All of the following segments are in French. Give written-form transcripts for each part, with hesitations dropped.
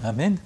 Amen.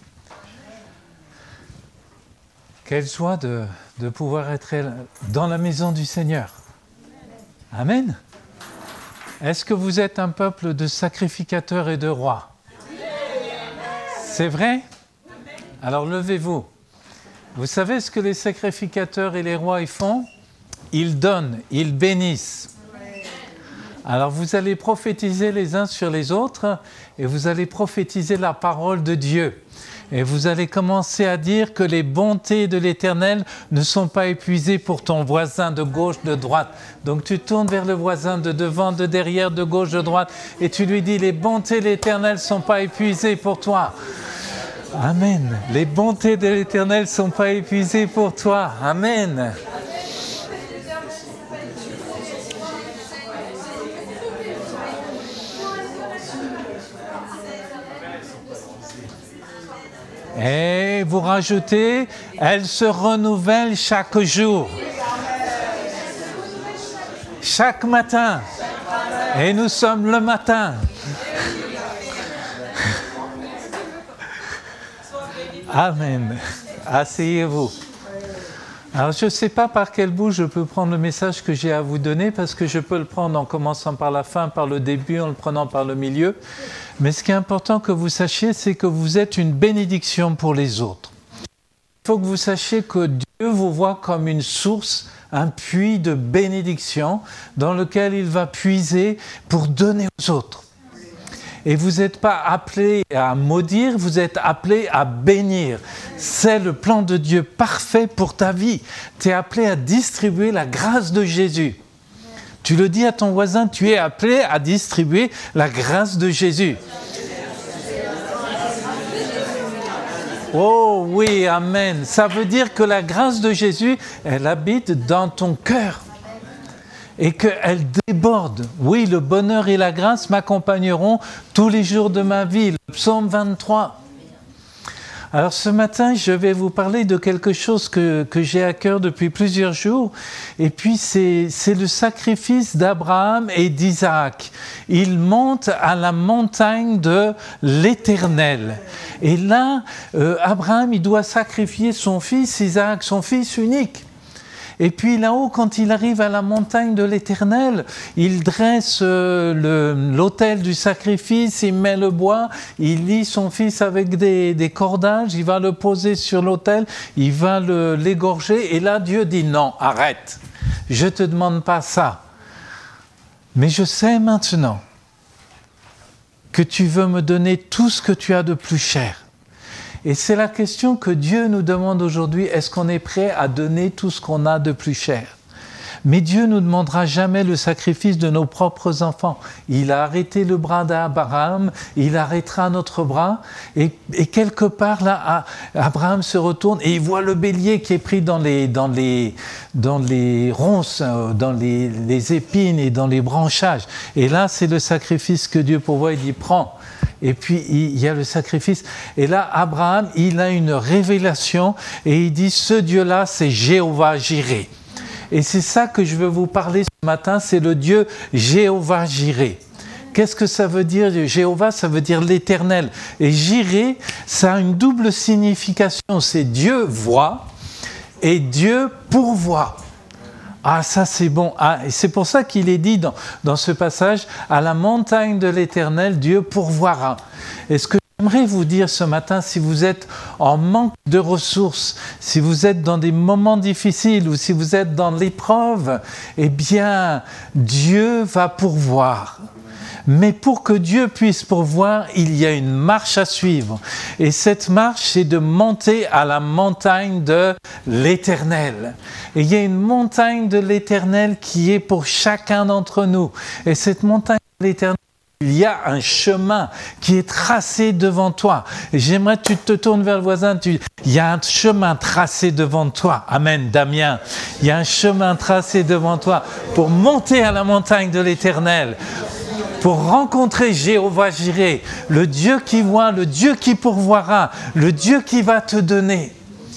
Quelle joie de pouvoir être dans la maison du Seigneur. Amen. Est-ce que vous êtes un peuple de sacrificateurs et de rois? C'est vrai? Alors levez-vous. Vous savez ce que les sacrificateurs et les rois ils font? Ils donnent, ils bénissent. Alors vous allez prophétiser les uns sur les autres et vous allez prophétiser la parole de Dieu. Et vous allez commencer à dire que les bontés de l'Éternel ne sont pas épuisées pour ton voisin de gauche, de droite. Donc tu tournes vers le voisin de devant, de derrière, de gauche, de droite et tu lui dis les bontés de l'Éternel ne sont pas épuisées pour toi. Amen. Les bontés de l'Éternel ne sont pas épuisées pour toi. Amen. Et vous rajoutez, elle se renouvelle chaque jour, chaque matin. Et nous sommes le matin. Amen. Asseyez-vous. Alors je ne sais pas par quel bout je peux prendre le message que j'ai à vous donner, parce que je peux le prendre en commençant par la fin, par le début, en le prenant par le milieu. Mais ce qui est important que vous sachiez, c'est que vous êtes une bénédiction pour les autres. Il faut que vous sachiez que Dieu vous voit comme une source, un puits de bénédiction dans lequel il va puiser pour donner aux autres. Et vous n'êtes pas appelé à maudire, vous êtes appelé à bénir. C'est le plan de Dieu parfait pour ta vie. Tu es appelé à distribuer la grâce de Jésus. Tu le dis à ton voisin, tu es appelé à distribuer la grâce de Jésus. Oh oui, amen. Ça veut dire que la grâce de Jésus, elle habite dans ton cœur. Et qu'elle déborde. Oui, le bonheur et la grâce m'accompagneront tous les jours de ma vie. Le psaume 23. Alors ce matin, je vais vous parler de quelque chose que j'ai à cœur depuis plusieurs jours. Et puis c'est le sacrifice d'Abraham et d'Isaac. Ils montent à la montagne de l'Éternel. Et là, Abraham, il doit sacrifier son fils Isaac, son fils unique. Et puis là-haut, quand il arrive à la montagne de l'Éternel, il dresse l'autel du sacrifice, il met le bois, il lie son fils avec des cordages, il va le poser sur l'autel, il va l'égorger. Et là, Dieu dit non, arrête, je ne te demande pas ça. Mais je sais maintenant que tu veux me donner tout ce que tu as de plus cher. Et c'est la question que Dieu nous demande aujourd'hui, est-ce qu'on est prêt à donner tout ce qu'on a de plus cher? Mais Dieu ne nous demandera jamais le sacrifice de nos propres enfants. Il a arrêté le bras d'Abraham, il arrêtera notre bras, et quelque part là, Abraham se retourne et il voit le bélier qui est pris dans les ronces, dans les épines et dans les branchages. Et là, c'est le sacrifice que Dieu pourvoit, il dit, prends. Et puis, il y a le sacrifice. Et là, Abraham, il a une révélation et il dit, ce Dieu-là, c'est Jéhovah Jireh. Et c'est ça que je veux vous parler ce matin, c'est le Dieu Jéhovah Jireh. Qu'est-ce que ça veut dire? Jéhovah, ça veut dire l'Éternel. Et Jireh, ça a une double signification. C'est Dieu voit et Dieu pourvoit. Ah, ça c'est bon. Ah, et c'est pour ça qu'il est dit dans ce passage, à la montagne de l'Éternel, Dieu pourvoira. Et ce que j'aimerais vous dire ce matin, si vous êtes en manque de ressources, si vous êtes dans des moments difficiles ou si vous êtes dans l'épreuve, eh bien, Dieu va pourvoir. Mais pour que Dieu puisse pourvoir, il y a une marche à suivre. Et cette marche, c'est de monter à la montagne de l'Éternel. Et il y a une montagne de l'Éternel qui est pour chacun d'entre nous. Et cette montagne de l'Éternel, il y a un chemin qui est tracé devant toi. Et j'aimerais que tu te tournes vers le voisin. Il y a un chemin tracé devant toi. Amen, Damien. Il y a un chemin tracé devant toi pour monter à la montagne de l'Éternel. Pour rencontrer Jéhovah Jireh, le Dieu qui voit, le Dieu qui pourvoira, le Dieu qui va te donner.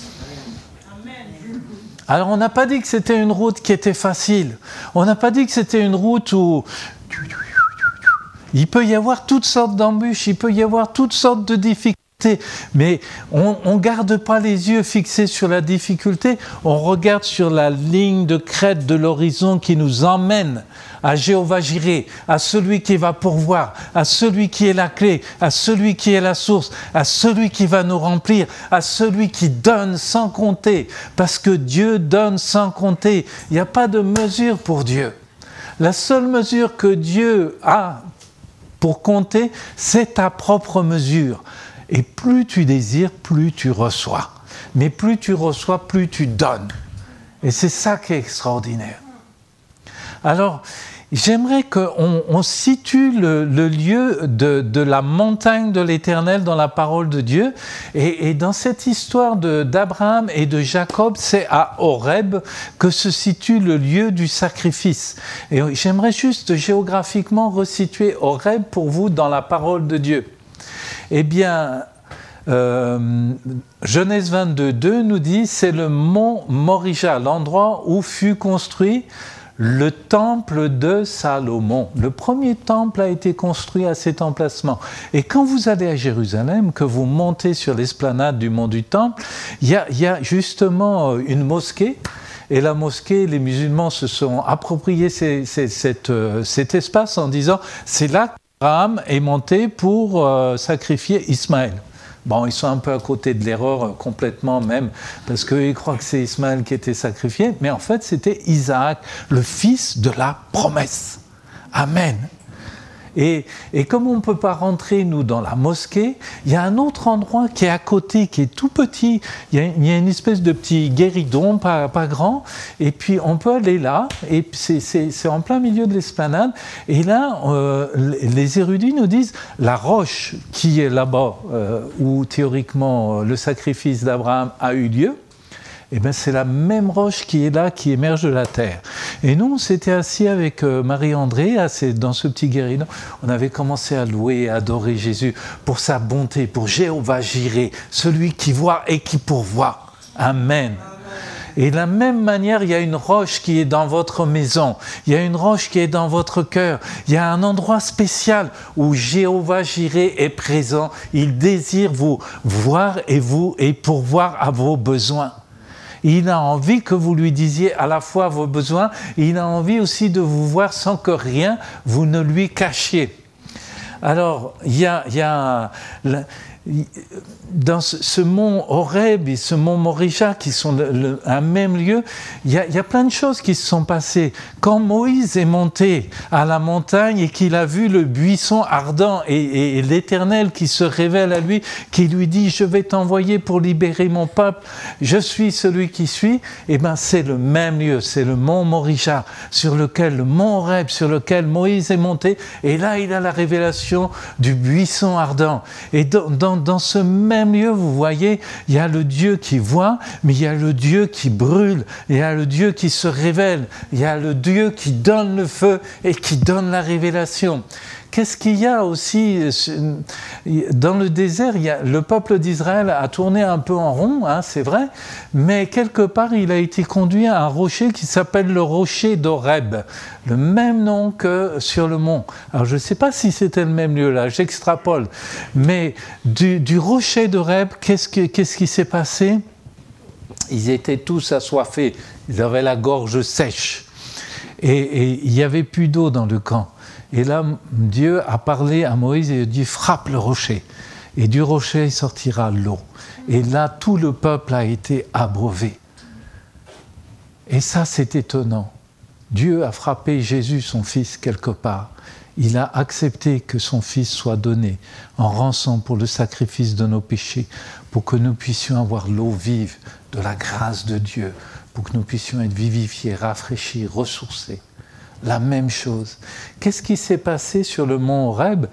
Alors on n'a pas dit que c'était une route qui était facile. On n'a pas dit que c'était une route où il peut y avoir toutes sortes d'embûches, il peut y avoir toutes sortes de difficultés. difficulté. Mais on ne garde pas les yeux fixés sur la difficulté, on regarde sur la ligne de crête de l'horizon qui nous emmène à Jéhovah Jireh, à celui qui va pourvoir, à celui qui est la clé, à celui qui est la source, à celui qui va nous remplir, à celui qui donne sans compter, parce que Dieu donne sans compter. Il n'y a pas de mesure pour Dieu. La seule mesure que Dieu a pour compter, c'est ta propre mesure. Et plus tu désires, plus tu reçois. Mais plus tu reçois, plus tu donnes. Et c'est ça qui est extraordinaire. Alors, j'aimerais qu'on situe le lieu de la montagne de l'Éternel dans la parole de Dieu. Et dans cette histoire d'Abraham et de Jacob, c'est à Horeb que se situe le lieu du sacrifice. Et j'aimerais juste géographiquement resituer Horeb pour vous dans la parole de Dieu. Eh bien, Genèse 22:2 nous dit, c'est le mont Morija, l'endroit où fut construit le temple de Salomon. Le premier temple a été construit à cet emplacement. Et quand vous allez à Jérusalem, que vous montez sur l'esplanade du mont du Temple, il y a justement une mosquée. Et la mosquée, les musulmans se sont appropriés cet espace en disant « c'est là qu'Abraham est monté pour sacrifier Ismaël ». Bon, ils sont un peu à côté de l'erreur complètement même, parce qu'ils croient que c'est Ismaël qui était sacrifié, mais en fait c'était Isaac, le fils de la promesse. Amen. Et comme on ne peut pas rentrer, nous, dans la mosquée, il y a un autre endroit qui est à côté, qui est tout petit. Il y a une espèce de petit guéridon, pas grand, et puis on peut aller là, et c'est en plein milieu de l'esplanade. Et là, les érudits nous disent, la roche qui est là-bas, où théoriquement le sacrifice d'Abraham a eu lieu, eh bien, c'est la même roche qui est là, qui émerge de la terre. Et nous, on s'était assis avec Marie-André, dans ce petit guéridon. On avait commencé à louer et à adorer Jésus pour sa bonté, pour Jéhovah Jireh, celui qui voit et qui pourvoit. Amen. Et de la même manière, il y a une roche qui est dans votre maison, il y a une roche qui est dans votre cœur, il y a un endroit spécial où Jéhovah Jireh est présent. Il désire vous voir et pourvoir à vos besoins. Il a envie que vous lui disiez à la fois vos besoins, et il a envie aussi de vous voir sans que rien vous ne lui cachiez. Alors, il y a dans ce mont Horeb et ce mont Morija qui sont un même lieu, il y a plein de choses qui se sont passées. Quand Moïse est monté à la montagne et qu'il a vu le buisson ardent et l'Éternel qui se révèle à lui, qui lui dit « Je vais t'envoyer pour libérer mon peuple, je suis celui qui suis », eh bien c'est le même lieu, c'est le mont Morija, le mont Horeb sur lequel Moïse est monté, et là il a la révélation du buisson ardent. Et dans ce même lieu, vous voyez, il y a le Dieu qui voit, mais il y a le Dieu qui brûle, il y a le Dieu qui se révèle, il y a le Dieu qui donne le feu et qui donne la révélation. Qu'est-ce qu'il y a aussi dans le désert? Le peuple d'Israël a tourné un peu en rond, c'est vrai, mais quelque part il a été conduit à un rocher qui s'appelle le rocher d'Horeb, le même nom que sur le mont. Alors je ne sais pas si c'était le même lieu là, j'extrapole, mais du rocher d'Horeb, qu'est-ce qui s'est passé? Ils étaient tous assoiffés, ils avaient la gorge sèche et il n'y avait plus d'eau dans le camp. Et là, Dieu a parlé à Moïse et il a dit « frappe le rocher ». Et du rocher sortira l'eau. Et là, tout le peuple a été abreuvé. Et ça, c'est étonnant. Dieu a frappé Jésus, son fils, quelque part. Il a accepté que son fils soit donné en rançon pour le sacrifice de nos péchés, pour que nous puissions avoir l'eau vive de la grâce de Dieu, pour que nous puissions être vivifiés, rafraîchis, ressourcés. La même chose. Qu'est-ce qui s'est passé sur le mont Horeb?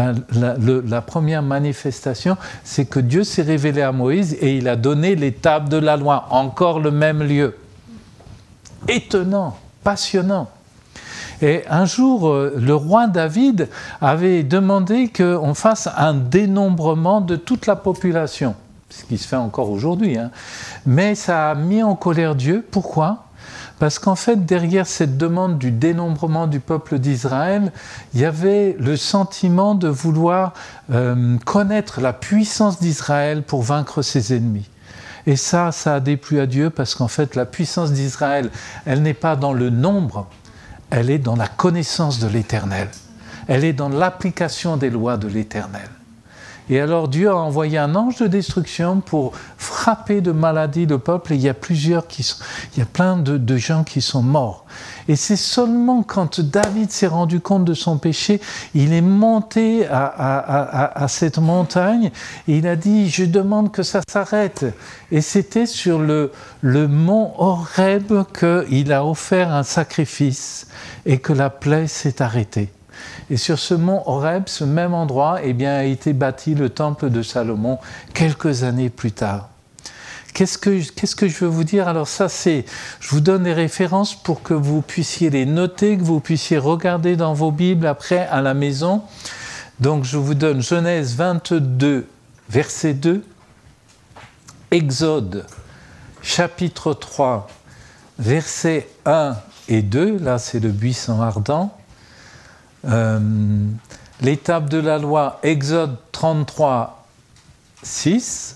La première manifestation, c'est que Dieu s'est révélé à Moïse et il a donné les tables de la loi, encore le même lieu. Étonnant, passionnant. Et un jour, le roi David avait demandé qu'on fasse un dénombrement de toute la population, ce qui se fait encore aujourd'hui. Mais ça a mis en colère Dieu. Pourquoi ? Parce qu'en fait, derrière cette demande du dénombrement du peuple d'Israël, il y avait le sentiment de vouloir connaître la puissance d'Israël pour vaincre ses ennemis. Et ça a déplu à Dieu parce qu'en fait, la puissance d'Israël, elle n'est pas dans le nombre, elle est dans la connaissance de l'Éternel. Elle est dans l'application des lois de l'Éternel. Et alors Dieu a envoyé un ange de destruction pour frapper de maladie le peuple. Et il y a plein de gens qui sont morts. Et c'est seulement quand David s'est rendu compte de son péché, il est monté à cette montagne et il a dit « Je demande que ça s'arrête ». Et c'était sur le mont Horeb qu'il a offert un sacrifice et que la plaie s'est arrêtée. Et sur ce mont Horeb, ce même endroit, a été bâti le temple de Salomon quelques années plus tard. Qu'est-ce que je veux vous dire? Alors ça, je vous donne des références pour que vous puissiez les noter, que vous puissiez regarder dans vos Bibles après à la maison. Donc je vous donne Genèse 22, verset 2, Exode, chapitre 3, versets 1 et 2, là c'est le buisson ardent. L'étape de la loi, Exode 33, 6,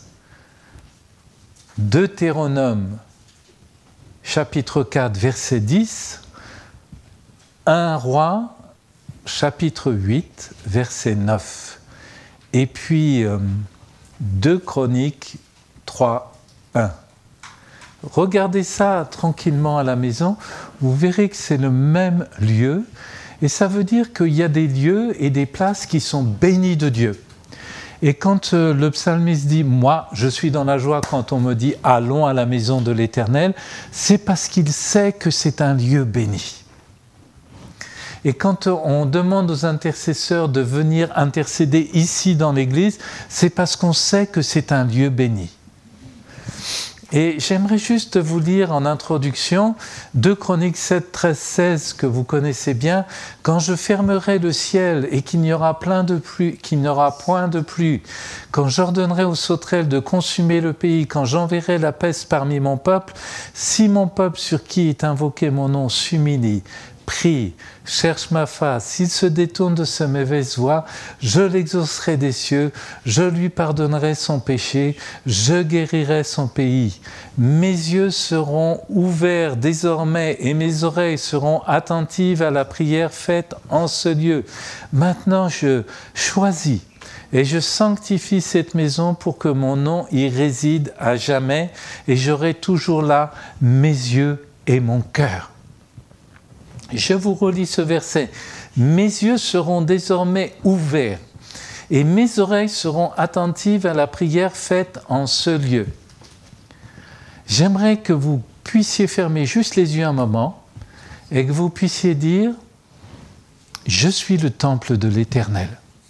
Deutéronome, chapitre 4, verset 10, 1 Roi, chapitre 8, verset 9, et puis 2 Chroniques 3, 1. Regardez ça tranquillement à la maison, vous verrez que c'est le même lieu. Et ça veut dire qu'il y a des lieux et des places qui sont bénis de Dieu. Et quand le psalmiste dit « Moi, je suis dans la joie quand on me dit « Allons à la maison de l'Éternel », c'est parce qu'il sait que c'est un lieu béni. Et quand on demande aux intercesseurs de venir intercéder ici dans l'Église, c'est parce qu'on sait que c'est un lieu béni. Et j'aimerais juste vous lire en introduction 2 Chroniques 7, 13, 16 que vous connaissez bien. « Quand je fermerai le ciel et qu'il n'y aura point de pluie, quand j'ordonnerai aux sauterelles de consumer le pays, quand j'enverrai la peste parmi mon peuple, si mon peuple sur qui est invoqué mon nom s'humilie, prie, cherche ma face, s'il se détourne de sa mauvaise voie, je l'exaucerai des cieux, je lui pardonnerai son péché, je guérirai son pays. Mes yeux seront ouverts désormais et mes oreilles seront attentives à la prière faite en ce lieu. Maintenant je choisis et je sanctifie cette maison pour que mon nom y réside à jamais et j'aurai toujours là mes yeux et mon cœur. » Je vous relis ce verset. « Mes yeux seront désormais ouverts et mes oreilles seront attentives à la prière faite en ce lieu. » J'aimerais que vous puissiez fermer juste les yeux un moment et que vous puissiez dire « Je suis le temple de l'Éternel ».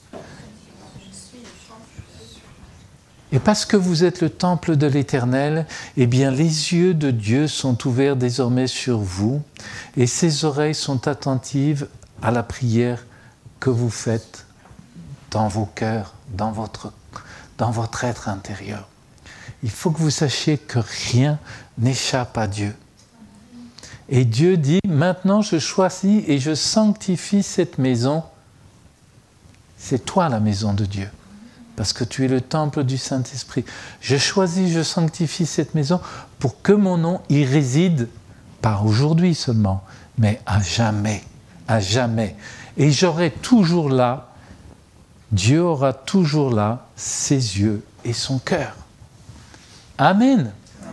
Et parce que vous êtes le temple de l'Éternel, eh bien les yeux de Dieu sont ouverts désormais sur vous et ses oreilles sont attentives à la prière que vous faites dans vos cœurs, dans votre être intérieur. Il faut que vous sachiez que rien n'échappe à Dieu. Et Dieu dit, maintenant je choisis et je sanctifie cette maison. C'est toi la maison de Dieu. Parce que tu es le temple du Saint-Esprit. Je choisis, je sanctifie cette maison pour que mon nom y réside, pas aujourd'hui seulement, mais à jamais, à jamais. Et j'aurai toujours là, Dieu aura toujours là ses yeux et son cœur. Amen.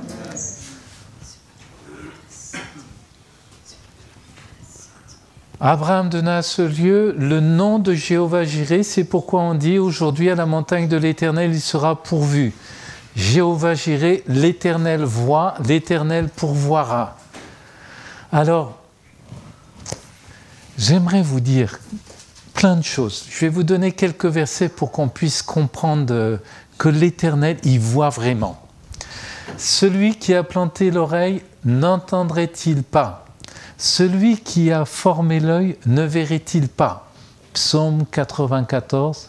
Abraham donna à ce lieu le nom de Jéhovah Jireh, c'est pourquoi on dit aujourd'hui à la montagne de l'Éternel il sera pourvu. Jéhovah Jireh, l'Éternel voit, l'Éternel pourvoira. Alors, j'aimerais vous dire plein de choses. Je vais vous donner quelques versets pour qu'on puisse comprendre que l'Éternel y voit vraiment. Celui qui a planté l'oreille, n'entendrait-il pas ? Celui qui a formé l'œil, ne verrait-il pas ? Psaume 94,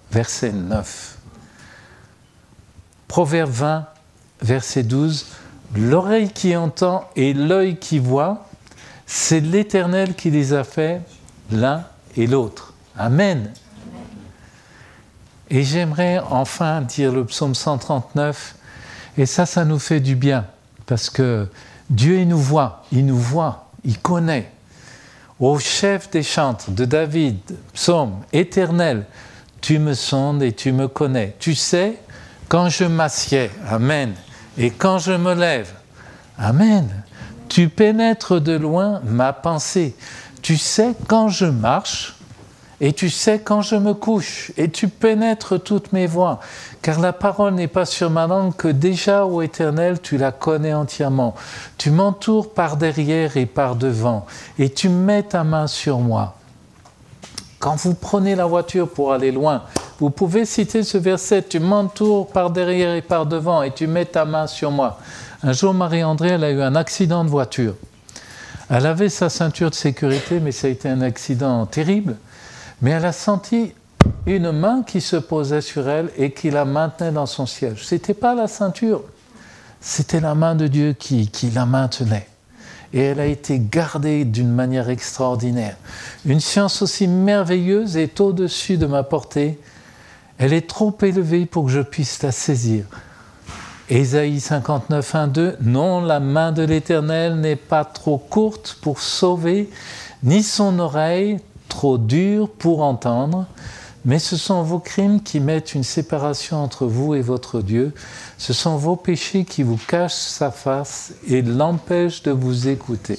verset 9. Proverbe 20, verset 12. l'oreille qui entend et l'œil qui voit, c'est l'Éternel qui les a fait l'un et l'autre. Amen. Et j'aimerais enfin dire le psaume 139, et ça nous fait du bien, parce que Dieu il nous voit, il connaît. Au chef des chantres de David, psaume éternel, tu me sondes et tu me connais. Tu sais quand je m'assieds, amen, et quand je me lève, amen. Tu pénètres de loin ma pensée. Tu sais quand je marche et tu sais quand je me couche et tu pénètres toutes mes voies. Car la parole n'est pas sur ma langue que déjà, ô Éternel, tu la connais entièrement. Tu m'entoures par derrière et par devant et tu mets ta main sur moi. Quand vous prenez la voiture pour aller loin, vous pouvez citer ce verset, tu m'entoures par derrière et par devant et tu mets ta main sur moi. Un jour, Marie-André, elle a eu un accident de voiture. Elle avait sa ceinture de sécurité, mais ça a été un accident terrible. Mais elle a senti une main qui se posait sur elle et qui la maintenait dans son siège. Ce n'était pas la ceinture, c'était la main de Dieu qui la maintenait. Et elle a été gardée d'une manière extraordinaire. Une science aussi merveilleuse est au-dessus de ma portée. Elle est trop élevée pour que je puisse la saisir. Ésaïe 59, 1, 2, non, la main de l'Éternel n'est pas trop courte pour sauver, ni son oreille trop dure pour entendre, mais ce sont vos crimes qui mettent une séparation entre vous et votre Dieu. Ce sont vos péchés qui vous cachent sa face et l'empêchent de vous écouter.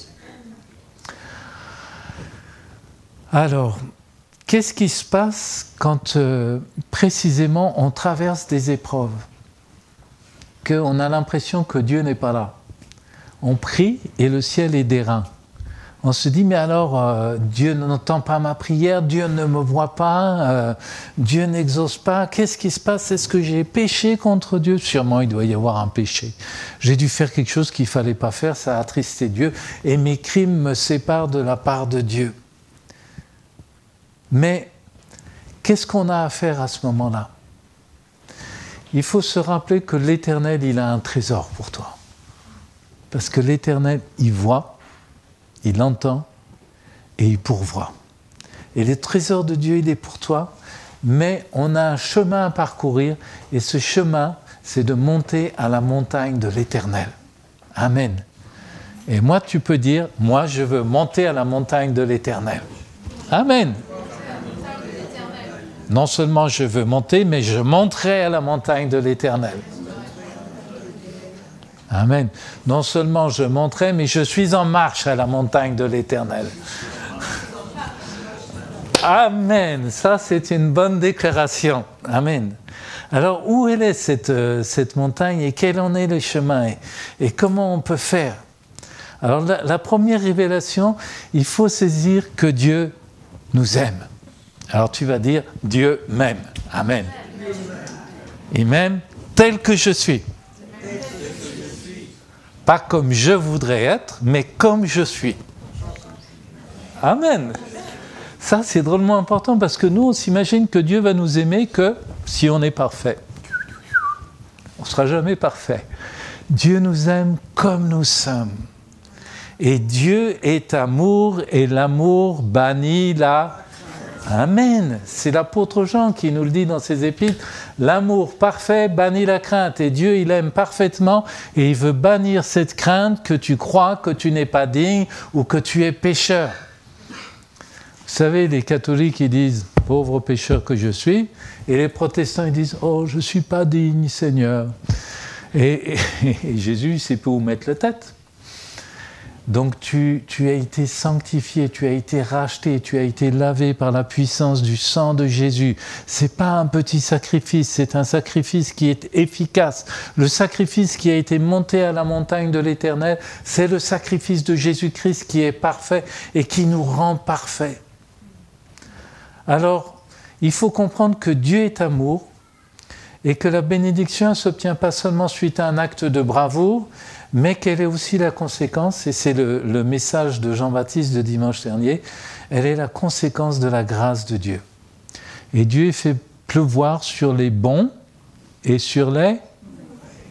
Alors, qu'est-ce qui se passe quand précisément on traverse des épreuves ? Qu'on a l'impression que Dieu n'est pas là. On prie et le ciel est d'airain. On se dit, mais alors, Dieu n'entend pas ma prière, Dieu ne me voit pas, Dieu n'exauce pas, qu'est-ce qui se passe ? Est-ce que j'ai péché contre Dieu ? Sûrement, il doit y avoir un péché. J'ai dû faire quelque chose qu'il ne fallait pas faire, ça a attristé Dieu, et mes crimes me séparent de la part de Dieu. Mais, qu'est-ce qu'on a à faire à ce moment-là ? Il faut se rappeler que l'Éternel, il a un trésor pour toi. Parce que l'Éternel, il voit, il entend et il pourvoit. Et le trésor de Dieu, il est pour toi, mais on a un chemin à parcourir, et ce chemin, c'est de monter à la montagne de l'Éternel. Amen. Et moi, tu peux dire, moi, je veux monter à la montagne de l'Éternel. Amen. Non seulement je veux monter, mais je monterai à la montagne de l'Éternel. Amen. Non seulement je monterai, mais je suis en marche à la montagne de l'Éternel. Amen. Ça, c'est une bonne déclaration. Amen. Alors, où elle est cette montagne et quel en est le chemin et comment on peut faire ? Alors, la première révélation, il faut saisir que Dieu nous aime. Alors tu vas dire, Dieu m'aime. Amen. Il m'aime tel que je suis. Pas comme je voudrais être, mais comme je suis. Amen. Ça, c'est drôlement important parce que nous, on s'imagine que Dieu va nous aimer que si on est parfait. On ne sera jamais parfait. Dieu nous aime comme nous sommes. Et Dieu est amour et l'amour bannit la... Amen. C'est l'apôtre Jean qui nous le dit dans ses épîtres. L'amour parfait bannit la crainte. Et Dieu, il aime parfaitement et il veut bannir cette crainte que tu crois que tu n'es pas digne ou que tu es pécheur. Vous savez, les catholiques, ils disent « pauvre pécheur que je suis » et les protestants, ils disent « oh, je ne suis pas digne, Seigneur ». Et Jésus, il sait pas où mettre la tête. Donc tu as été sanctifié, tu as été racheté, tu as été lavé par la puissance du sang de Jésus. C'est pas un petit sacrifice, c'est un sacrifice qui est efficace. Le sacrifice qui a été monté à la montagne de l'Éternel, c'est le sacrifice de Jésus-Christ qui est parfait et qui nous rend parfaits. Alors, il faut comprendre que Dieu est amour et que la bénédiction ne s'obtient pas seulement suite à un acte de bravoure, mais quelle est aussi la conséquence, et c'est le message de Jean-Baptiste de dimanche dernier, elle est la conséquence de la grâce de Dieu. Et Dieu fait pleuvoir sur les bons et sur les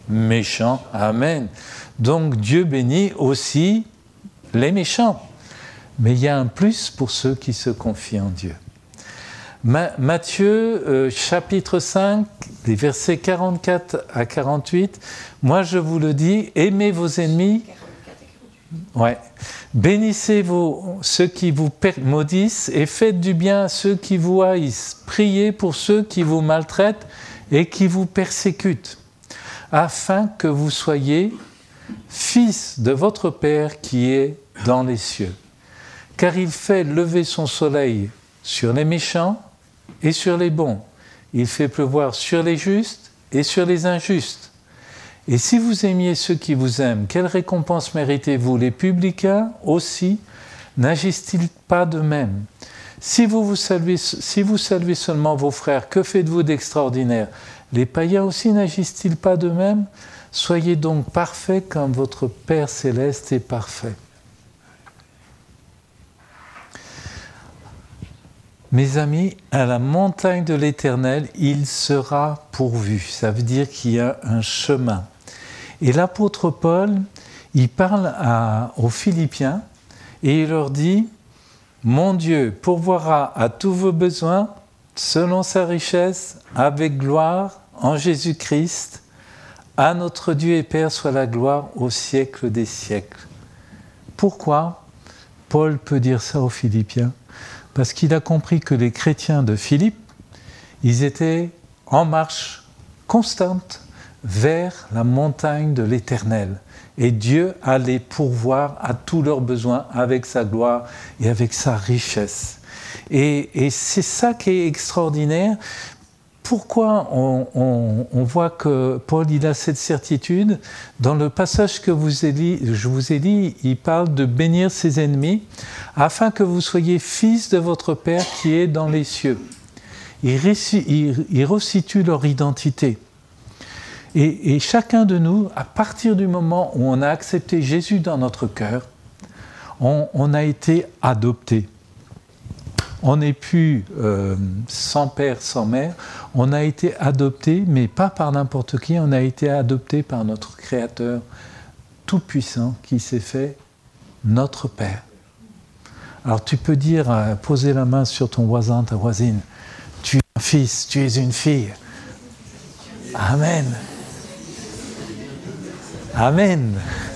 méchants. Amen. Donc Dieu bénit aussi les méchants. Mais il y a un plus pour ceux qui se confient en Dieu. Matthieu, chapitre 5, les versets 44 à 48. Moi, je vous le dis, aimez vos ennemis. Ouais. Bénissez ceux qui vous maudissent et faites du bien à ceux qui vous haïssent. Priez pour ceux qui vous maltraitent et qui vous persécutent, afin que vous soyez fils de votre Père qui est dans les cieux. Car il fait lever son soleil sur les méchants et sur les bons. Il fait pleuvoir sur les justes et sur les injustes. Et si vous aimiez ceux qui vous aiment, quelle récompense méritez-vous? Les publicains aussi n'agissent-ils pas de même? Si vous saluez seulement vos frères, que faites-vous d'extraordinaire? Les païens aussi n'agissent-ils pas de même? Soyez donc parfaits comme votre Père céleste est parfait. Mes amis, à la montagne de l'Éternel, il sera pourvu. Ça veut dire qu'il y a un chemin. Et l'apôtre Paul, il parle aux Philippiens et il leur dit « Mon Dieu pourvoira à tous vos besoins selon sa richesse, avec gloire, en Jésus-Christ. À notre Dieu et Père soit la gloire au siècle des siècles. » Pourquoi Paul peut dire ça aux Philippiens? Parce qu'il a compris que les chrétiens de Philippe, ils étaient en marche constante vers la montagne de l'Éternel. Et Dieu allait pourvoir à tous leurs besoins avec sa gloire et avec sa richesse. Et c'est ça qui est extraordinaire. Pourquoi on voit que Paul il a cette certitude? Dans le passage que je vous ai dit, il parle de bénir ses ennemis, afin que vous soyez fils de votre Père qui est dans les cieux. Il resitue leur identité. Et chacun de nous, à partir du moment où on a accepté Jésus dans notre cœur, on a été adopté. On n'est plus sans père, sans mère. On a été adopté, mais pas par n'importe qui. On a été adopté par notre Créateur tout-puissant qui s'est fait notre Père. Alors tu peux dire, poser la main sur ton voisin, ta voisine. Tu es un fils, tu es une fille. Amen. Amen.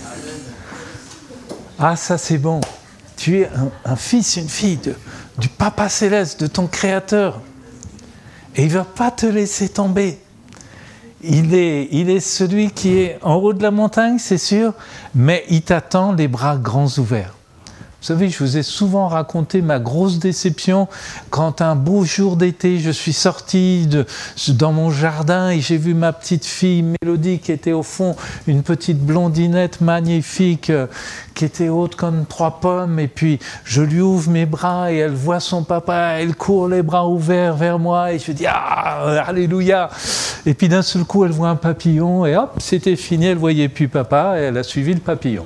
Ah, ça c'est bon. Tu es un fils, une fille du Papa Céleste, de ton Créateur. Et il ne va pas te laisser tomber. Il est celui qui est en haut de la montagne, c'est sûr, mais il t'attend les bras grands ouverts. Vous savez, je vous ai souvent raconté ma grosse déception quand un beau jour d'été, je suis sorti dans mon jardin et j'ai vu ma petite fille Mélodie qui était au fond, une petite blondinette magnifique qui était haute comme 3 pommes, et puis je lui ouvre mes bras et elle voit son papa, elle court les bras ouverts vers moi et je dis « Ah, alléluia !» Et puis d'un seul coup, elle voit un papillon et hop, c'était fini, elle ne voyait plus papa et elle a suivi le papillon.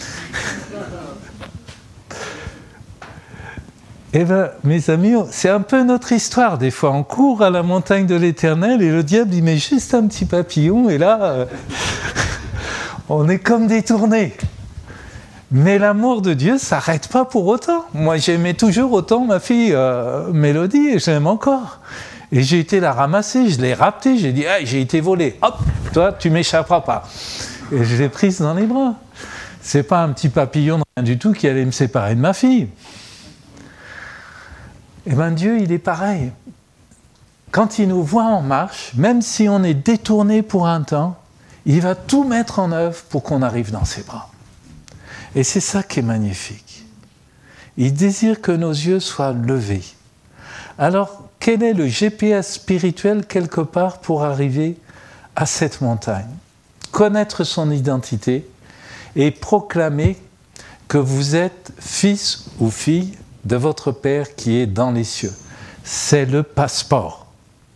Eh bien, mes amis, c'est un peu notre histoire. Des fois, on court à la montagne de l'Éternel et le diable, il met juste un petit papillon et là, on est comme détourné. Mais l'amour de Dieu ne s'arrête pas pour autant. Moi, j'aimais toujours autant ma fille Mélodie et je l'aime encore. Et j'ai été la ramasser, je l'ai raptée, j'ai dit hey, « j'ai été volée, hop, toi, tu m'échapperas pas ». Et je l'ai prise dans les bras. C'est pas un petit papillon, rien du tout, qui allait me séparer de ma fille. Eh bien, Dieu, il est pareil. Quand il nous voit en marche, même si on est détourné pour un temps, il va tout mettre en œuvre pour qu'on arrive dans ses bras. Et c'est ça qui est magnifique. Il désire que nos yeux soient levés. Alors, quel est le GPS spirituel quelque part pour arriver à cette montagne? Connaître son identité et proclamer que vous êtes fils ou fille de votre Père qui est dans les cieux. C'est le passeport.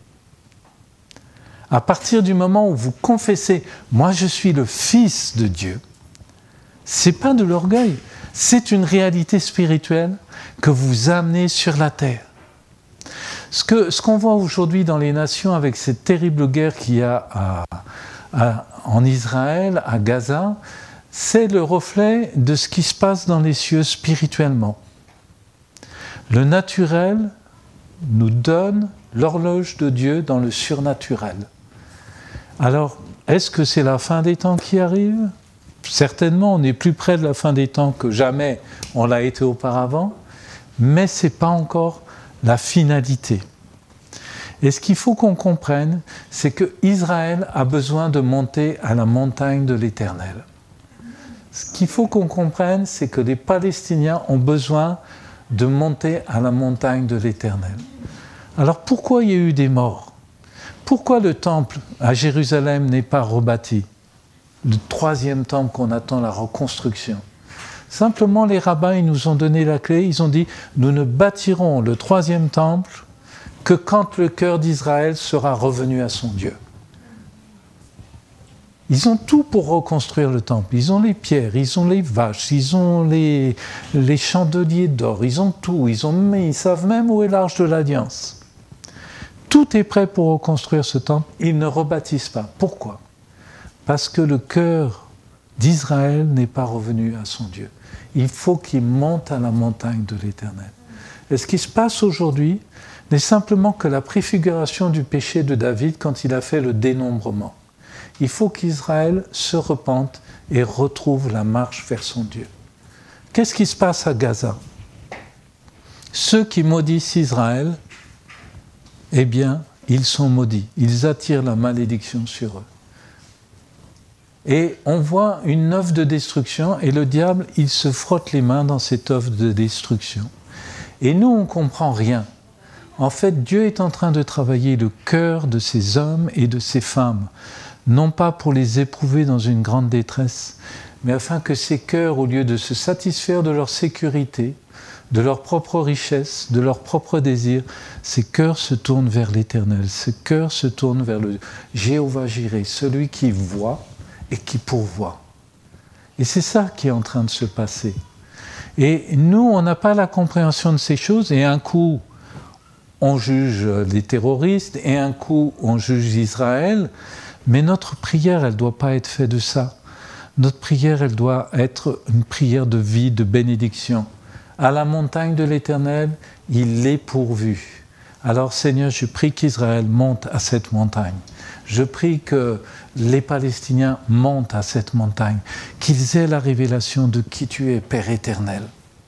À partir du moment où vous confessez « Moi, je suis le Fils de Dieu », ce n'est pas de l'orgueil, c'est une réalité spirituelle que vous amenez sur la terre. Ce qu'on voit aujourd'hui dans les nations avec cette terrible guerre qu'il y a en Israël, à Gaza, c'est le reflet de ce qui se passe dans les cieux spirituellement. Le naturel nous donne l'horloge de Dieu dans le surnaturel. Alors, est-ce que c'est la fin des temps qui arrive ? Certainement, on est plus près de la fin des temps que jamais on l'a été auparavant, mais ce n'est pas encore la finalité. Et ce qu'il faut qu'on comprenne, c'est qu'Israël a besoin de monter à la montagne de l'Éternel. Ce qu'il faut qu'on comprenne, c'est que les Palestiniens ont besoin de monter à la montagne de l'Éternel. Alors pourquoi il y a eu des morts ? Pourquoi le temple à Jérusalem n'est pas rebâti ? Le 3e temple qu'on attend la reconstruction. Simplement, les rabbins ils nous ont donné la clé, ils ont dit « Nous ne bâtirons le 3e temple que quand le cœur d'Israël sera revenu à son Dieu. » Ils ont tout pour reconstruire le temple. Ils ont les pierres, ils ont les vaches, ils ont les chandeliers d'or, ils ont tout. Ils savent même où est l'arche de l'Alliance. Tout est prêt pour reconstruire ce temple. Ils ne rebâtissent pas. Pourquoi ? Parce que le cœur d'Israël n'est pas revenu à son Dieu. Il faut qu'il monte à la montagne de l'Éternel. Et ce qui se passe aujourd'hui n'est simplement que la préfiguration du péché de David quand il a fait le dénombrement. Il faut qu'Israël se repente et retrouve la marche vers son Dieu. Qu'est-ce qui se passe à Gaza ? Ceux qui maudissent Israël, eh bien, ils sont maudits. Ils attirent la malédiction sur eux. Et on voit une œuvre de destruction, et le diable, il se frotte les mains dans cette œuvre de destruction. Et nous, on ne comprend rien. En fait, Dieu est en train de travailler le cœur de ces hommes et de ces femmes, non pas pour les éprouver dans une grande détresse, mais afin que ces cœurs, au lieu de se satisfaire de leur sécurité, de leur propre richesse, de leur propre désir, ces cœurs se tournent vers l'Éternel, ces cœurs se tournent vers le Jéhovah Jireh, celui qui voit et qui pourvoit. Et c'est ça qui est en train de se passer. Et nous, on n'a pas la compréhension de ces choses, et un coup, on juge les terroristes, et un coup, on juge Israël, mais notre prière, elle ne doit pas être faite de ça. Notre prière, elle doit être une prière de vie, de bénédiction. À la montagne de l'Éternel, il est pourvu. Alors Seigneur, je prie qu'Israël monte à cette montagne. Je prie que les Palestiniens montent à cette montagne, qu'ils aient la révélation de qui tu es, Père éternel.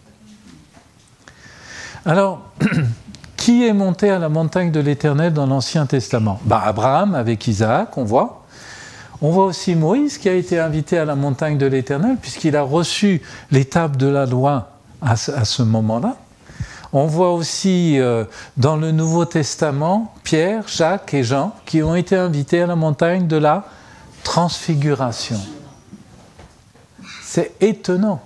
Alors, qui est monté à la montagne de l'Éternel dans l'Ancien Testament ? Abraham avec Isaac, on voit. On voit aussi Moïse qui a été invité à la montagne de l'Éternel puisqu'il a reçu l'étape de la loi à ce moment-là. On voit aussi dans le Nouveau Testament Pierre, Jacques et Jean qui ont été invités à la montagne de la transfiguration. C'est étonnant.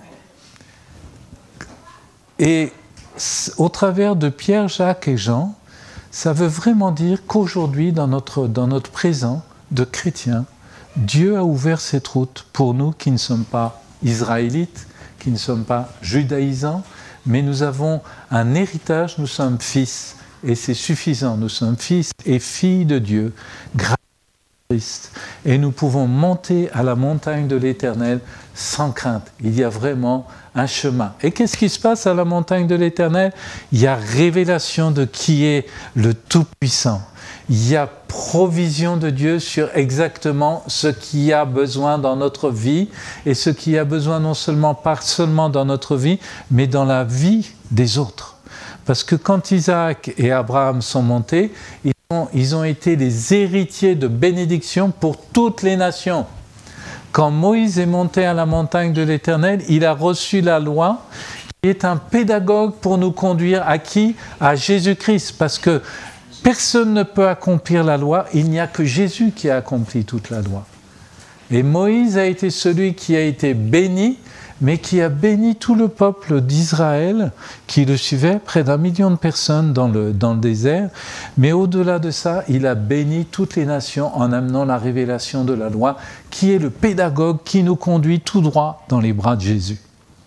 Et au travers de Pierre, Jacques et Jean, ça veut vraiment dire qu'aujourd'hui, dans notre présent de chrétiens, Dieu a ouvert cette route pour nous qui ne sommes pas israélites, qui ne sommes pas judaïsants, mais nous avons un héritage, nous sommes fils, et c'est suffisant, nous sommes fils et filles de Dieu, grâce à Christ, et nous pouvons monter à la montagne de l'Éternel sans crainte. Il y a vraiment un chemin. Et qu'est-ce qui se passe à la montagne de l'Éternel ? Il y a révélation de qui est le Tout-Puissant. Il y a provision de Dieu sur exactement ce qu'il y a besoin dans notre vie et ce qu'il y a besoin pas seulement dans notre vie, mais dans la vie des autres. Parce que quand Isaac et Abraham sont montés, ils ont été les héritiers de bénédiction pour toutes les nations. Quand Moïse est monté à la montagne de l'Éternel, il a reçu la loi qui est un pédagogue pour nous conduire à qui ? À Jésus-Christ. Parce que personne ne peut accomplir la loi, il n'y a que Jésus qui a accompli toute la loi. Et Moïse a été celui qui a été béni, mais qui a béni tout le peuple d'Israël, qui le suivait, près d'1 million de personnes dans le désert. Mais au-delà de ça, il a béni toutes les nations en amenant la révélation de la loi, qui est le pédagogue qui nous conduit tout droit dans les bras de Jésus.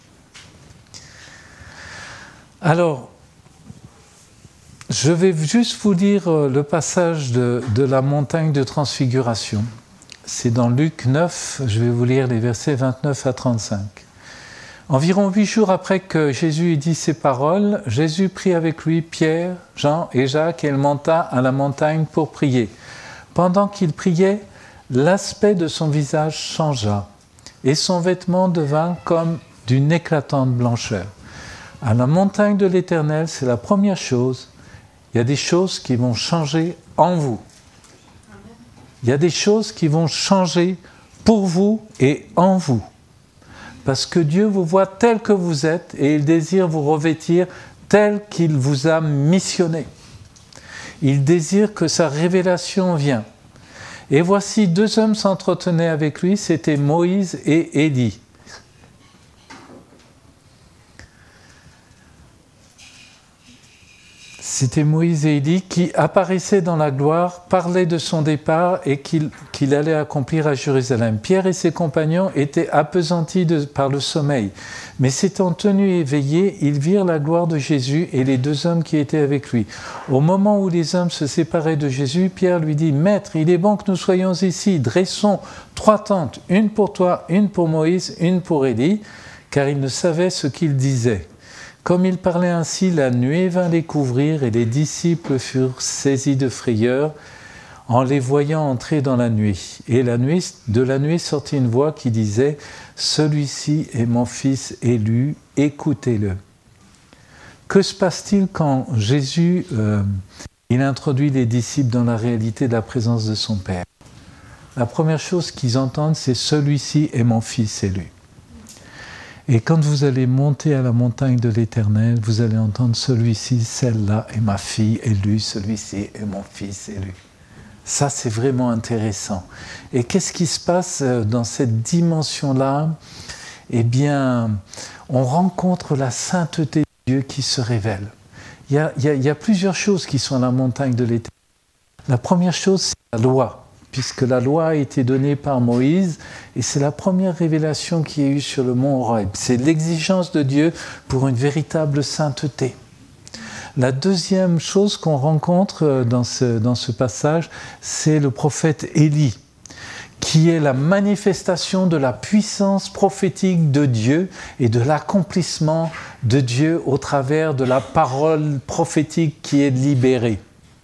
Alors, je vais juste vous lire le passage de la montagne de transfiguration. c'est dans Luc 9, je vais vous lire les versets 29 à 35. Environ 8 jours après que Jésus ait dit ces paroles, Jésus prit avec lui Pierre, Jean et Jacques et il monta à la montagne pour prier. Pendant qu'il priait, l'aspect de son visage changea et son vêtement devint comme d'une éclatante blancheur. À la montagne de l'Éternel, c'est la première chose. Il y a des choses qui vont changer en vous. Il y a des choses qui vont changer pour vous et en vous. Parce que Dieu vous voit tel que vous êtes et il désire vous revêtir tel qu'il vous a missionné. Il désire que sa révélation vienne. Et voici 2 hommes s'entretenaient avec lui, c'était Moïse et Élie. C'était Moïse et Élie qui apparaissaient dans la gloire, parlaient de son départ et qu'il allait accomplir à Jérusalem. Pierre et ses compagnons étaient appesantis par le sommeil, mais s'étant tenus éveillés, ils virent la gloire de Jésus et les 2 hommes qui étaient avec lui. Au moment où les hommes se séparaient de Jésus, Pierre lui dit « Maître, il est bon que nous soyons ici, dressons 3 tentes, une pour toi, une pour Moïse, une pour Élie, car il ne savait ce qu'il disait. » Comme il parlait ainsi, la nuée vint les couvrir et les disciples furent saisis de frayeur en les voyant entrer dans la nuée. Et de la nuée sortit une voix qui disait « Celui-ci est mon fils élu, écoutez-le ». Que se passe-t-il quand Jésus il introduit les disciples dans la réalité de la présence de son Père? La première chose qu'ils entendent, c'est « Celui-ci est mon fils élu ». Et quand vous allez monter à la montagne de l'Éternel, vous allez entendre « Celui-ci, celle-là est ma fille élue, celui-ci est mon fils élu ». Ça, c'est vraiment intéressant. Et qu'est-ce qui se passe dans cette dimension-là? Eh bien, on rencontre la sainteté de Dieu qui se révèle. Il y a plusieurs choses qui sont à la montagne de l'Éternel. La première chose, c'est la loi, puisque la loi a été donnée par Moïse, et c'est la première révélation qui est eue sur le mont Horeb. C'est l'exigence de Dieu pour une véritable sainteté. La deuxième chose qu'on rencontre dans ce passage, c'est le prophète Élie, qui est la manifestation de la puissance prophétique de Dieu et de l'accomplissement de Dieu au travers de la parole prophétique qui est libérée.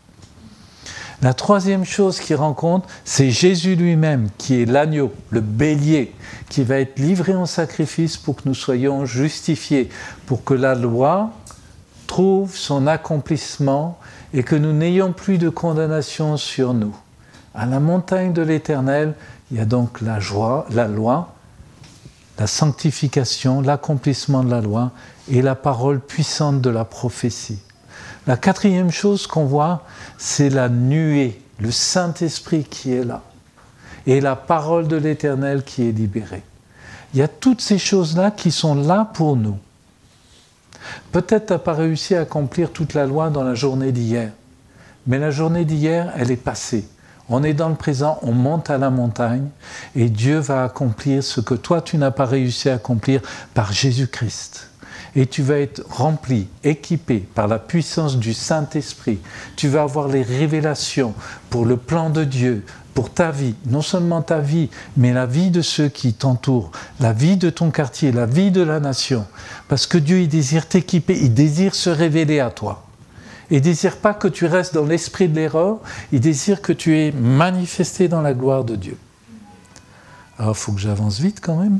La troisième chose qu'il rencontre, c'est Jésus lui-même, qui est l'agneau, le bélier, qui va être livré en sacrifice pour que nous soyons justifiés, pour que la loi trouve son accomplissement et que nous n'ayons plus de condamnation sur nous. À la montagne de l'Éternel, il y a donc la joie, la loi, la sanctification, l'accomplissement de la loi et la parole puissante de la prophétie. La quatrième chose qu'on voit, c'est la nuée, le Saint-Esprit qui est là, et la parole de l'Éternel qui est libérée. Il y a toutes ces choses-là qui sont là pour nous. Peut-être tu n'as pas réussi à accomplir toute la loi dans la journée d'hier, mais la journée d'hier, elle est passée. On est dans le présent, on monte à la montagne, et Dieu va accomplir ce que toi, tu n'as pas réussi à accomplir par Jésus-Christ. Et tu vas être rempli, équipé par la puissance du Saint-Esprit. Tu vas avoir les révélations pour le plan de Dieu, pour ta vie. Non seulement ta vie, mais la vie de ceux qui t'entourent, la vie de ton quartier, la vie de la nation. Parce que Dieu, il désire t'équiper, il désire se révéler à toi. Il ne désire pas que tu restes dans l'esprit de l'erreur, il désire que tu aies manifesté dans la gloire de Dieu. Alors, il faut que j'avance vite quand même.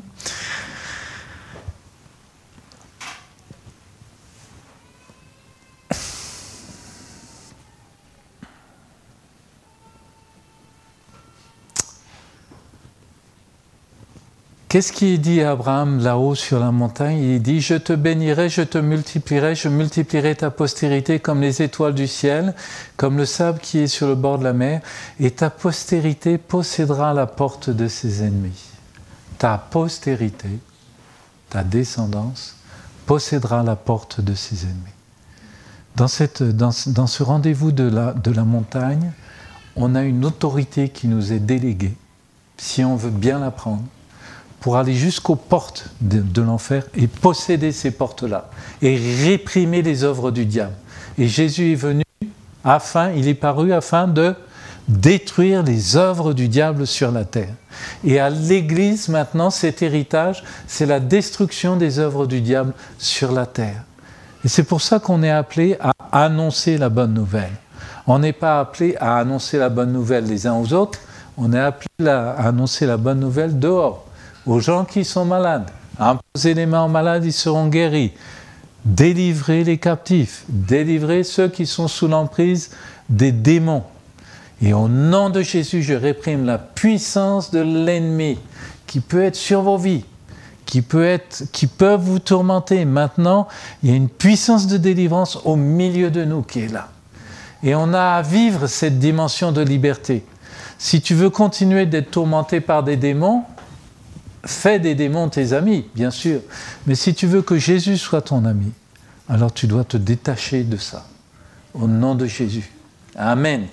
Qu'est-ce qu'il dit à Abraham là-haut sur la montagne? Il dit « Je te bénirai, je te multiplierai, je multiplierai ta postérité comme les étoiles du ciel, comme le sable qui est sur le bord de la mer, et ta postérité possédera la porte de ses ennemis. » Ta postérité, ta descendance, possédera la porte de ses ennemis. Dans ce rendez-vous de la montagne, on a une autorité qui nous est déléguée, si on veut bien la prendre, pour aller jusqu'aux portes de l'enfer et posséder ces portes-là et réprimer les œuvres du diable. Et Jésus est venu il est paru afin de détruire les œuvres du diable sur la terre. Et à l'Église, maintenant, cet héritage, c'est la destruction des œuvres du diable sur la terre. Et c'est pour ça qu'on est appelé à annoncer la bonne nouvelle. On n'est pas appelé à annoncer la bonne nouvelle les uns aux autres, on est appelé à annoncer la bonne nouvelle dehors, aux gens qui sont malades. Imposer les mains aux malades, ils seront guéris. Délivrer les captifs, délivrer ceux qui sont sous l'emprise des démons. Et au nom de Jésus, je réprime la puissance de l'ennemi qui peut être sur vos vies, qui peuvent vous tourmenter. Maintenant, il y a une puissance de délivrance au milieu de nous qui est là. Et on a à vivre cette dimension de liberté. Si tu veux continuer d'être tourmenté par des démons, fais des démons tes amis, bien sûr. Mais si tu veux que Jésus soit ton ami, alors tu dois te détacher de ça. Au nom de Jésus. Amen.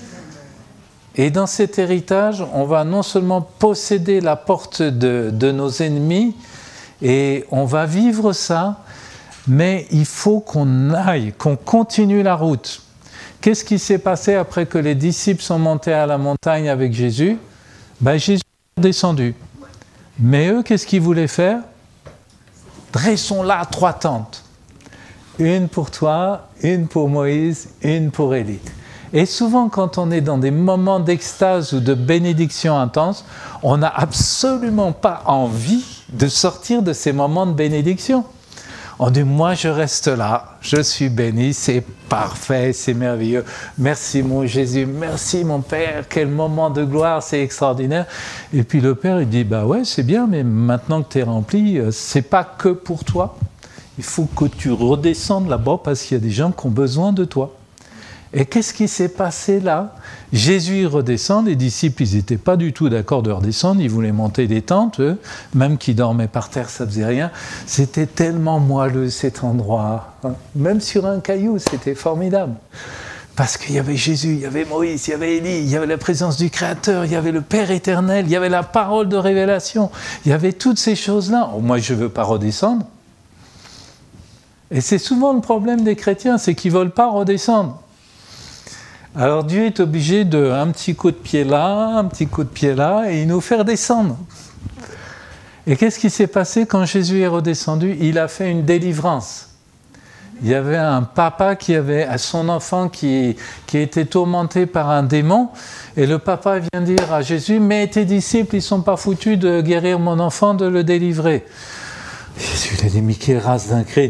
Et dans cet héritage, on va non seulement posséder la porte de nos ennemis, et on va vivre ça, mais il faut qu'on aille, qu'on continue la route. Qu'est-ce qui s'est passé après que les disciples sont montés à la montagne avec Jésus ? Jésus est descendu. Mais eux, qu'est-ce qu'ils voulaient faire ? Dressons là 3 tentes. Une pour toi, une pour Moïse, une pour Élie. Et souvent, quand on est dans des moments d'extase ou de bénédiction intense, on n'a absolument pas envie de sortir de ces moments de bénédiction. On dit, moi je reste là, je suis béni, c'est parfait, c'est merveilleux. Merci mon Jésus, merci mon Père, quel moment de gloire, c'est extraordinaire. Et puis le Père, il dit, ouais, c'est bien, mais maintenant que tu es rempli, c'est pas que pour toi. Il faut que tu redescendes là-bas parce qu'il y a des gens qui ont besoin de toi. Et qu'est-ce qui s'est passé là ? Jésus redescend, les disciples, ils n'étaient pas du tout d'accord de redescendre, ils voulaient monter des tentes, eux, même qu'ils dormaient par terre, ça ne faisait rien. C'était tellement moelleux cet endroit, hein. Même sur un caillou, c'était formidable. Parce qu'il y avait Jésus, il y avait Moïse, il y avait Élie, il y avait la présence du Créateur, il y avait le Père éternel, il y avait la parole de révélation, il y avait toutes ces choses-là. Oh, moi, je ne veux pas redescendre. Et c'est souvent le problème des chrétiens, c'est qu'ils ne veulent pas redescendre. Alors Dieu est obligé de un petit coup de pied là, un petit coup de pied là, et il nous fait redescendre. Et qu'est-ce qui s'est passé quand Jésus est redescendu ? Il a fait une délivrance. Il y avait un papa qui avait son enfant qui était tourmenté par un démon, et le papa vient dire à Jésus, mais tes disciples, ils ne sont pas foutus de guérir mon enfant, de le délivrer. Jésus, il a dit, mais quelle race d'incrédule !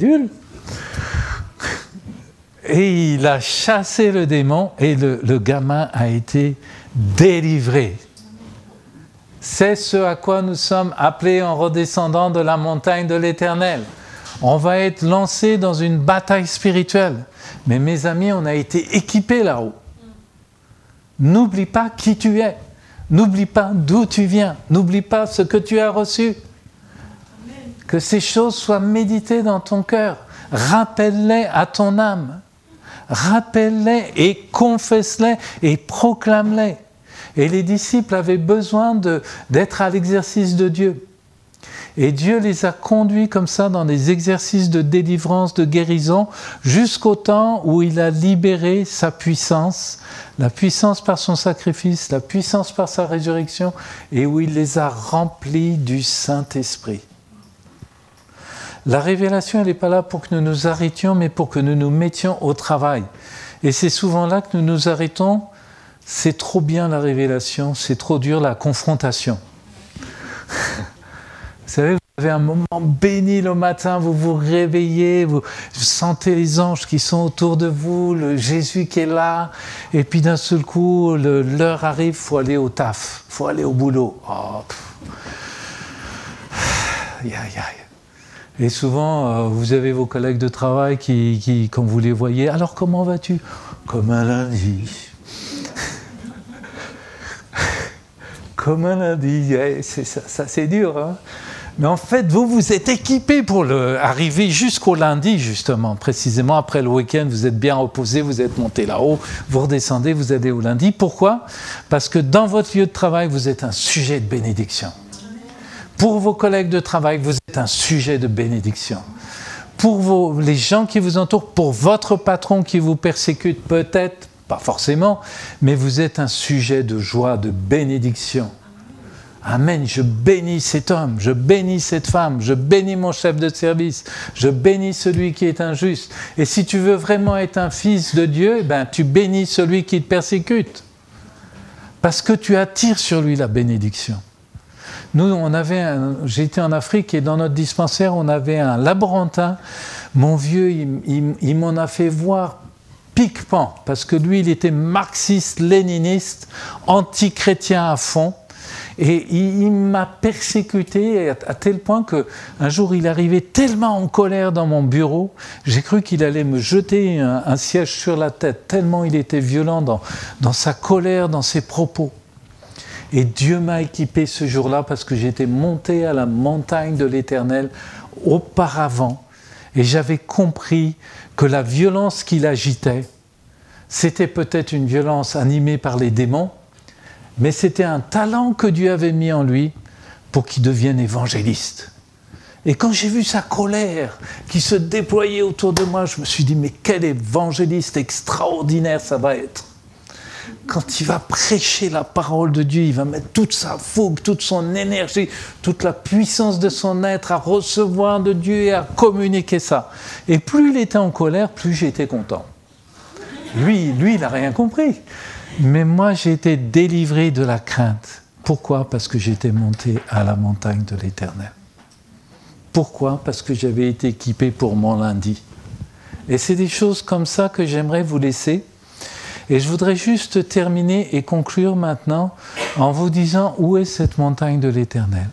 Et il a chassé le démon et le gamin a été délivré. C'est ce à quoi nous sommes appelés en redescendant de la montagne de l'Éternel. On va être lancés dans une bataille spirituelle. Mais mes amis, on a été équipés là-haut. N'oublie pas qui tu es. N'oublie pas d'où tu viens. N'oublie pas ce que tu as reçu. Que ces choses soient méditées dans ton cœur. Rappelle-les à ton âme. Rappelle-les et confesse-les et proclame-les. Et les disciples avaient besoin d'être à l'exercice de Dieu. Et Dieu les a conduits comme ça dans des exercices de délivrance, de guérison, jusqu'au temps où il a libéré sa puissance, la puissance par son sacrifice, la puissance par sa résurrection, et où il les a remplis du Saint-Esprit. La révélation, elle n'est pas là pour que nous nous arrêtions, mais pour que nous nous mettions au travail. Et c'est souvent là que nous nous arrêtons. C'est trop bien la révélation, c'est trop dur la confrontation. Vous savez, vous avez un moment béni le matin, vous vous réveillez, vous sentez les anges qui sont autour de vous, le Jésus qui est là, et puis d'un seul coup, l'heure arrive, il faut aller au taf, il faut aller au boulot. Et souvent, vous avez vos collègues de travail qui, quand vous les voyez, alors comment vas-tu ? Comme un lundi. Comme un lundi. Ça c'est dur, hein ? Mais en fait, vous êtes équipés pour arriver jusqu'au lundi, justement. Précisément, après le week-end, vous êtes bien reposé, vous êtes monté là-haut, vous redescendez, vous allez au lundi. Pourquoi ? Parce que dans votre lieu de travail, vous êtes un sujet de bénédiction. Pour vos collègues de travail, vous êtes un sujet de bénédiction. Pour les gens qui vous entourent, pour votre patron qui vous persécute peut-être pas forcément, mais vous êtes un sujet de joie, de bénédiction. Amen, je bénis cet homme, je bénis cette femme, je bénis mon chef de service, je bénis celui qui est injuste. Et si tu veux vraiment être un fils de Dieu, ben, tu bénis celui qui te persécute. Parce que tu attires sur lui la bénédiction. Nous, j'étais en Afrique et dans notre dispensaire, on avait un laborantin. Mon vieux, il m'en a fait voir pique-pan, parce que lui, il était marxiste, léniniste, anti-chrétien à fond. Et il m'a persécuté à tel point qu'un jour, il arrivait tellement en colère dans mon bureau, j'ai cru qu'il allait me jeter un siège sur la tête, tellement il était violent dans sa colère, dans ses propos. Et Dieu m'a équipé ce jour-là parce que j'étais monté à la montagne de l'Éternel auparavant. Et j'avais compris que la violence qu'il agitait, c'était peut-être une violence animée par les démons, mais c'était un talent que Dieu avait mis en lui pour qu'il devienne évangéliste. Et quand j'ai vu sa colère qui se déployait autour de moi, je me suis dit, mais quel évangéliste extraordinaire ça va être. Quand il va prêcher la parole de Dieu, il va mettre toute sa fougue, toute son énergie, toute la puissance de son être à recevoir de Dieu et à communiquer ça. Et plus il était en colère, plus j'étais content. Lui, il n'a rien compris. Mais moi, j'ai été délivré de la crainte. Pourquoi ? Parce que j'étais monté à la montagne de l'Éternel. Pourquoi ? Parce que j'avais été équipé pour mon lundi. Et c'est des choses comme ça que j'aimerais vous laisser. Et je voudrais juste terminer et conclure maintenant en vous disant où est cette montagne de l'Éternel.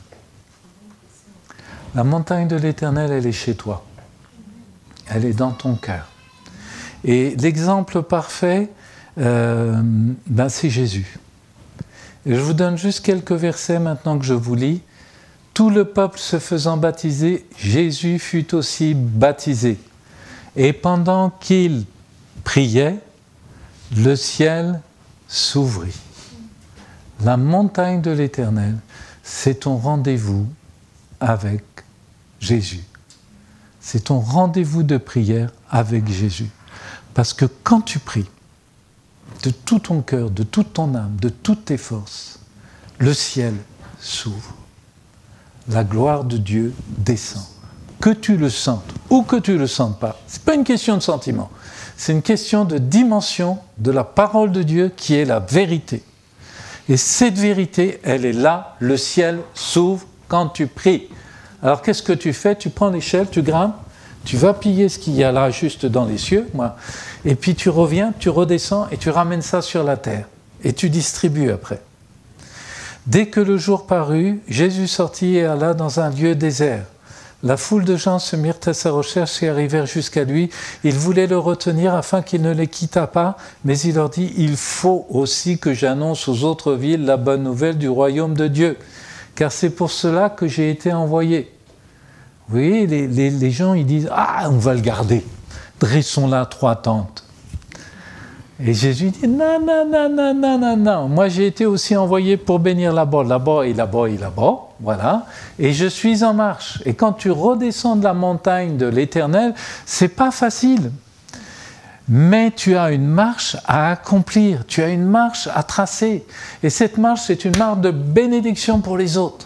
La montagne de l'Éternel, elle est chez toi. Elle est dans ton cœur. Et l'exemple parfait, c'est Jésus. Et je vous donne juste quelques versets maintenant que je vous lis. Tout le peuple se faisant baptiser, Jésus fut aussi baptisé. Et pendant qu'il priait, le ciel s'ouvrit. La montagne de l'Éternel, c'est ton rendez-vous avec Jésus. C'est ton rendez-vous de prière avec Jésus. Parce que quand tu pries, de tout ton cœur, de toute ton âme, de toutes tes forces, le ciel s'ouvre. La gloire de Dieu descend. Que tu le sentes ou que tu ne le sentes pas, ce n'est pas une question de sentiment. C'est une question de dimension de la parole de Dieu qui est la vérité. Et cette vérité, elle est là, le ciel s'ouvre quand tu pries. Alors qu'est-ce que tu fais ? Tu prends l'échelle, tu grimpes, tu vas piller ce qu'il y a là juste dans les cieux, et puis tu reviens, tu redescends et tu ramènes ça sur la terre. Et tu distribues après. Dès que le jour parut, Jésus sortit et alla dans un lieu désert. La foule de gens se mirent à sa recherche et arrivèrent jusqu'à lui. Ils voulaient le retenir afin qu'il ne les quittât pas, mais il leur dit « Il faut aussi que j'annonce aux autres villes la bonne nouvelle du royaume de Dieu, car c'est pour cela que j'ai été envoyé. » Vous voyez, les gens, ils disent « Ah, on va le garder, dressons là 3 tentes. » Et Jésus dit « Non, non, non, non, non, non, non. Moi, j'ai été aussi envoyé pour bénir là-bas, là-bas et là-bas et là-bas. Voilà. Et je suis en marche. Et quand tu redescends de la montagne de l'Éternel, c'est pas facile. Mais tu as une marche à accomplir. Tu as une marche à tracer. Et cette marche, c'est une marche de bénédiction pour les autres.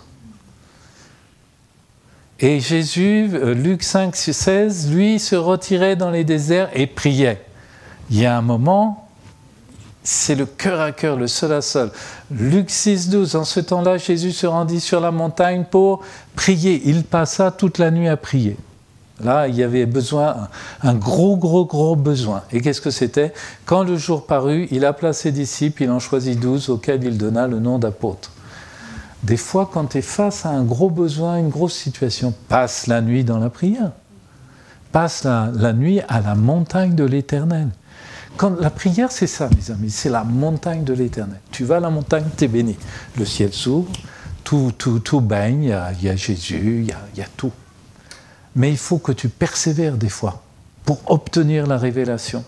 Et Jésus, Luc 5, 16, lui, se retirait dans les déserts et priait. Il y a un moment, c'est le cœur à cœur, le seul à seul. Luc 6, 12, en ce temps-là, Jésus se rendit sur la montagne pour prier. Il passa toute la nuit à prier. Là, il y avait besoin, un gros besoin. Et qu'est-ce que c'était ? Quand le jour parut, il appela ses disciples, il en choisit 12, auxquels il donna le nom d'apôtres. Des fois, quand tu es face à un gros besoin, une grosse situation, passe la nuit dans la prière. Passe la nuit à la montagne de l'Éternel. Quand la prière, c'est ça, mes amis, c'est la montagne de l'Éternel. Tu vas à la montagne, tu es béni. Le ciel s'ouvre, tout baigne, il y a Jésus, il y a tout. Mais il faut que tu persévères des fois pour obtenir la révélation.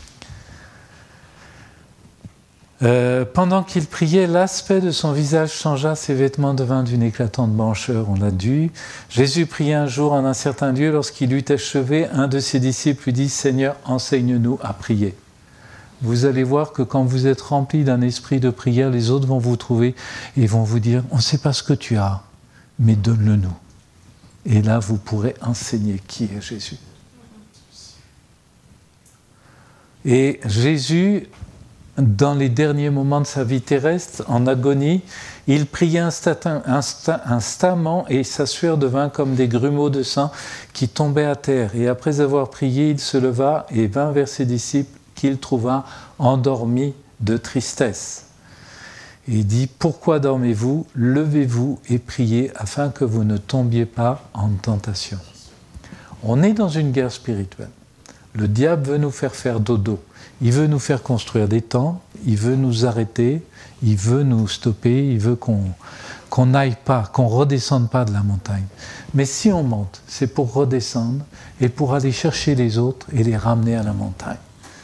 Pendant qu'il priait, l'aspect de son visage changea, ses vêtements devinrent d'une éclatante blancheur, on l'a dit. Jésus priait un jour en un certain lieu, lorsqu'il eut achevé, un de ses disciples lui dit « Seigneur, enseigne-nous à prier ». vous allez voir que quand vous êtes rempli d'un esprit de prière, les autres vont vous trouver et vont vous dire « On ne sait pas ce que tu as, mais donne-le-nous. » Et là, vous pourrez enseigner qui est Jésus. Et Jésus, dans les derniers moments de sa vie terrestre, en agonie, il priait instamment et sa sueur devint comme des grumeaux de sang qui tombaient à terre. Et après avoir prié, il se leva et vint vers ses disciples qu'il trouva endormis de tristesse. Et il dit « Pourquoi dormez-vous ? Levez-vous et priez afin que vous ne tombiez pas en tentation. » On est dans une guerre spirituelle. Le diable veut nous faire dodo. Il veut nous faire construire des temples, il veut nous arrêter, il veut nous stopper, il veut qu'on n'aille pas, qu'on ne redescende pas de la montagne. Mais si on monte, c'est pour redescendre et pour aller chercher les autres et les ramener à la montagne.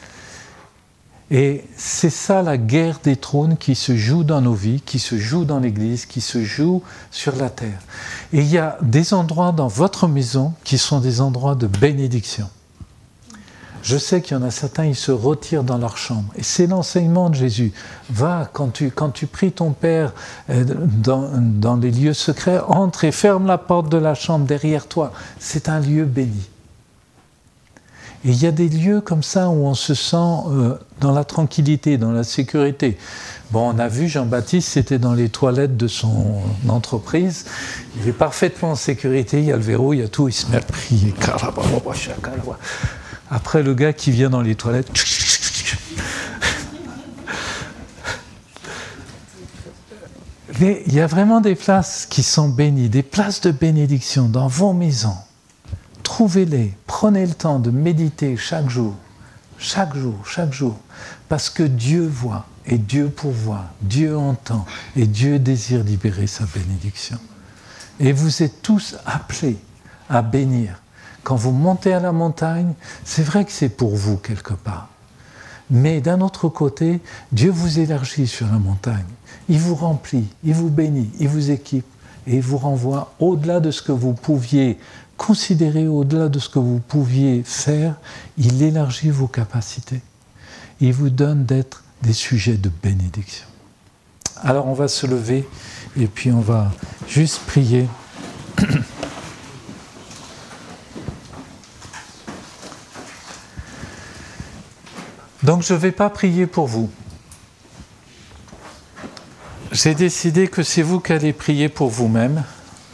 Et c'est ça la guerre des trônes qui se joue dans nos vies, qui se joue dans l'Église, qui se joue sur la terre. Et il y a des endroits dans votre maison qui sont des endroits de bénédiction. Je sais qu'il y en a certains, ils se retirent dans leur chambre. Et c'est l'enseignement de Jésus. Va, quand tu pries ton Père dans les lieux secrets, entre et ferme la porte de la chambre derrière toi. C'est un lieu béni. Et il y a des lieux comme ça où on se sent dans la tranquillité, dans la sécurité. Bon, on a vu Jean-Baptiste, c'était dans les toilettes de son entreprise. Il est parfaitement en sécurité, il y a le verrou, il y a tout, il se met à prier. Après, le gars qui vient dans les toilettes... Mais il y a vraiment des places qui sont bénies, des places de bénédiction dans vos maisons. Trouvez-les, prenez le temps de méditer chaque jour, parce que Dieu voit et Dieu pourvoit, Dieu entend et Dieu désire libérer sa bénédiction. Et vous êtes tous appelés à bénir. Quand vous montez à la montagne, c'est vrai que c'est pour vous quelque part. Mais d'un autre côté, Dieu vous élargit sur la montagne. Il vous remplit, il vous bénit, il vous équipe et il vous renvoie au-delà de ce que vous pouviez considérer, au-delà de ce que vous pouviez faire. Il élargit vos capacités. Il vous donne d'être des sujets de bénédiction. Alors on va se lever et puis on va juste prier. Donc je ne vais pas prier pour vous. J'ai décidé que c'est vous qui allez prier pour vous-même.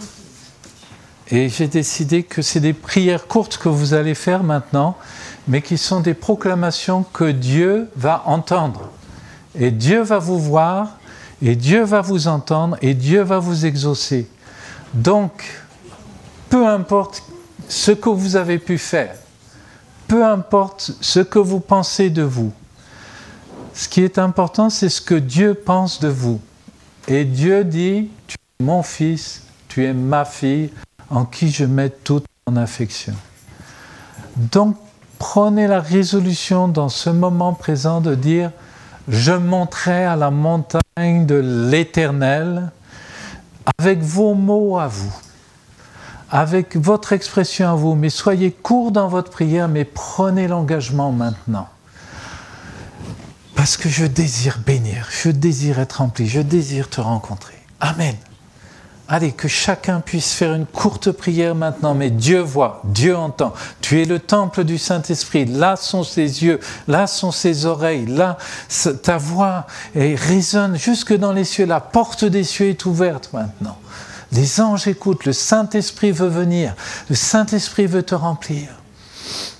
Et j'ai décidé que c'est des prières courtes que vous allez faire maintenant, mais qui sont des proclamations que Dieu va entendre. Et Dieu va vous voir, et Dieu va vous entendre, et Dieu va vous exaucer. Donc, peu importe ce que vous avez pu faire, peu importe ce que vous pensez de vous, ce qui est important, c'est ce que Dieu pense de vous. Et Dieu dit, tu es mon fils, tu es ma fille, en qui je mets toute mon affection. Donc, prenez la résolution dans ce moment présent de dire, je monterai à la montagne de l'Éternel avec vos mots à vous, avec votre expression à vous, mais soyez court dans votre prière, mais prenez l'engagement maintenant. Parce que je désire bénir, je désire être rempli, je désire te rencontrer. Amen. Allez, que chacun puisse faire une courte prière maintenant, mais Dieu voit, Dieu entend. Tu es le temple du Saint-Esprit, là sont ses yeux, là sont ses oreilles, là ta voix résonne jusque dans les cieux, la porte des cieux est ouverte maintenant. Les anges écoutent, le Saint-Esprit veut venir, le Saint-Esprit veut te remplir.